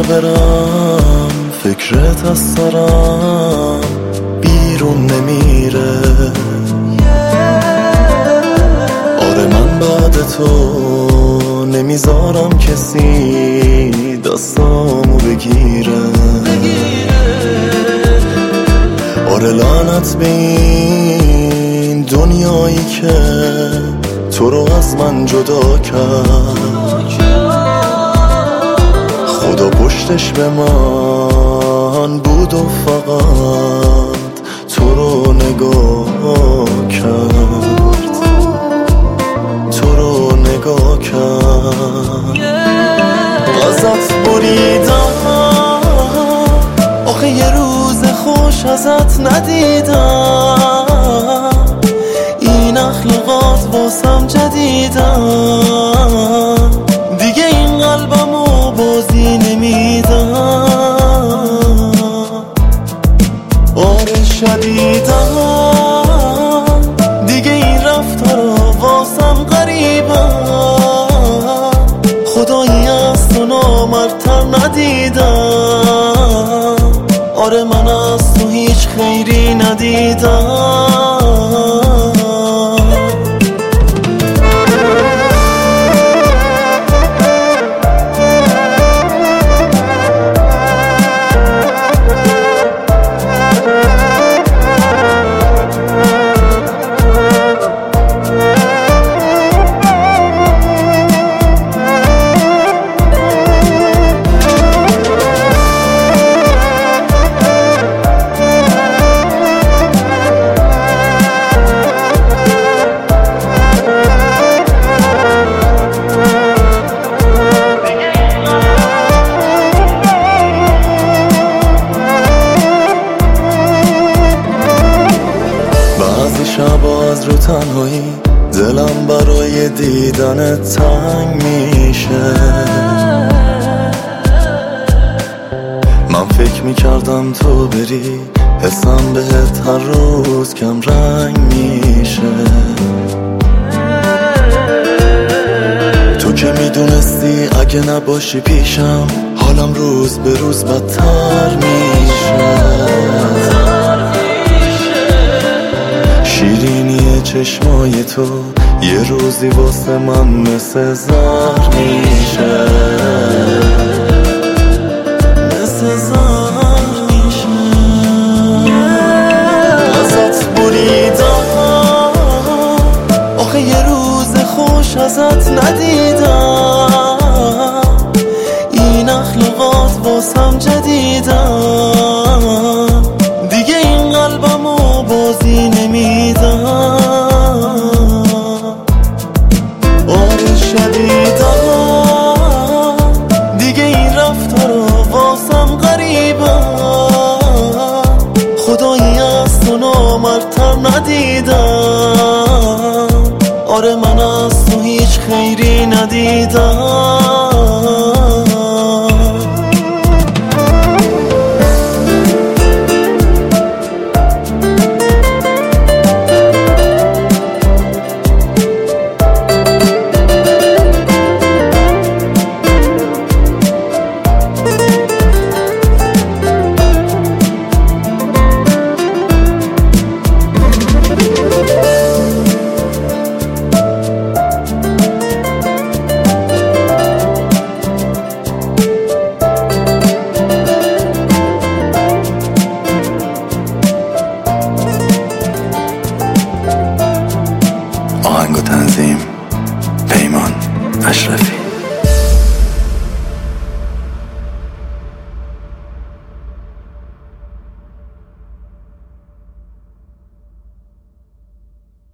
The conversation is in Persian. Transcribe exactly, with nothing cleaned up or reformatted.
برم فکرت از سرم بیرون نمیره. آره من بعد تو نمیذارم کسی دستامو بگیره. آره لعنت به این دنیایی که تو رو از من جدا کرد. خدا پشتش به من بود و فقط تو رو نگاه کرد، تو رو نگاه کرد. ازت بریدم آخه یه روز خوش ازت ندیدم. این اخلاقات واسم جدیدم، دیگه این قلبمو بازی نمیدم. آره شدیدم دیگه این رفتارا واسم غریبم. خدایی از تو نامردتر ندیدم. آره من از تو هیچ خیری ندیدم. شب از رو تنهایی دلم برای دیدن تنگ میشه. من فکر میکردم تو بری حسم بهت هر روز کم رنگ میشه. تو که میدونستی اگه نباشی پیشم حالم روز به روز بدتر میشه. شیرینی چشمای تو یه روزی واسه من مثل زهر میشه، مثل زهر میشه. ازت بریدم آخه یه روز خوش ازت ندیدم. این اخلاقات واسم جدیدم، دیگه این قلبمو بازی نمیدم. آره شدیدم دیگه این رفتارا واسم غریبم. خدایی از تو نامردتر ندیدم. آره من از تو هیچ خیری ندیدم. آهنگ و تنظیم پیمان اشرفی.